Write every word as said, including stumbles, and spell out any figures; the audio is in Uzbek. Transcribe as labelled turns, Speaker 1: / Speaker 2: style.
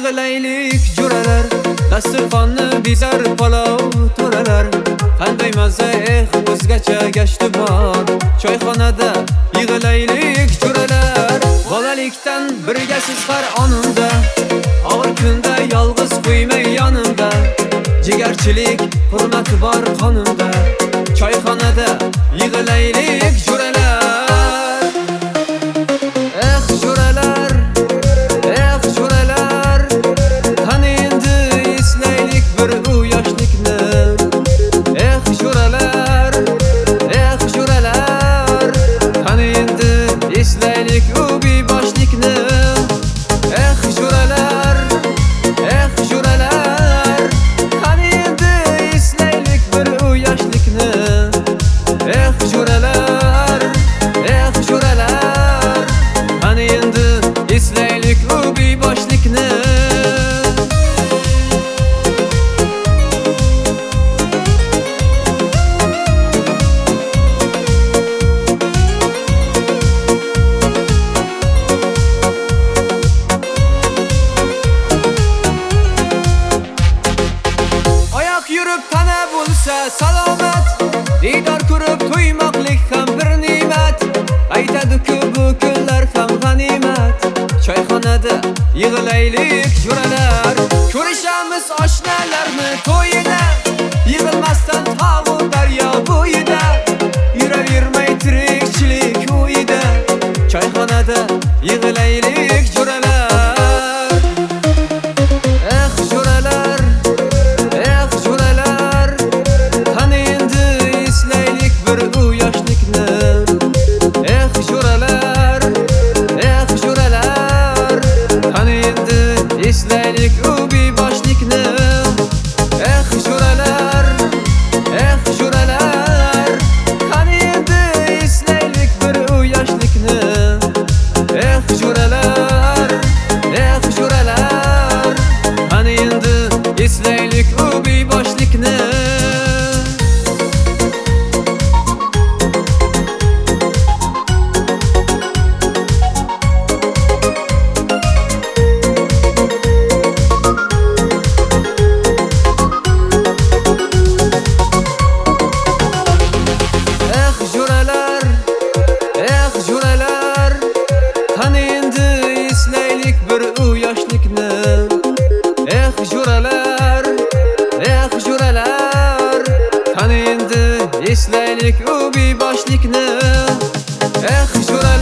Speaker 1: yig'laylik jo'ralar, dasturxonni bizar palov to'ralar. Qanday maza eh o'zgacha gashti bor, choyxonada yig'laylik jo'ralar. Bolalikdan birgasiz har onimda, og'ir kunda yolg'iz qo'ymay yonimda. Jigarchilik hurmati bor qonimda, choyxonada yig'laylik jo'ralar. Eh jo'ralar, eh jo'ralar, qani endi eslaylik bir u yoshlikni. Eh jo'ralar, eh jo'ralar, qani endi eslaylik u beboshlikni. Eh jo'ralar, eh jo'ralar, qani endi eslaylik bir u yoshlikni. Eh jo'ralar, eh jo'ralar, qani endi eslaylik u beboshlikni. Oyoq yurib tana bo'lsa salomat, diydor ko'rib to'ymoqlik ham bir ne'mat. Aytadi-ku bu kunlar ham g'animat, choyxonada yig'laylik jo'ralar. Ko'rishamiz oshnalarni to'yida, yig'ilmasdan tog'u daryo bo'yida. Yuravermay tirikchilik uyida, choyxonada yig'laylik jo'ralar. Eh jo'ralar, eh jo'ralar, qani endi eslaylik bir u yoshlikni. Eh jo'ralar, eh jo'ralar, qani endi eslaylik u beboshlikni. Eh jo'ralar, eh jo'ralar, qani endi eslaylik bir u yoshlikni. Eh jo'ralar, eh jo'ralar, qani endi eslaylik u beboshlikni. Eh jo'ralar, eh jo'ralar, qani endi eslaylik bir u yoshlikni. Eh jo'ralar, eh jo'ralar, qani endi eslaylik u beboshlikni. Eh jo'ralar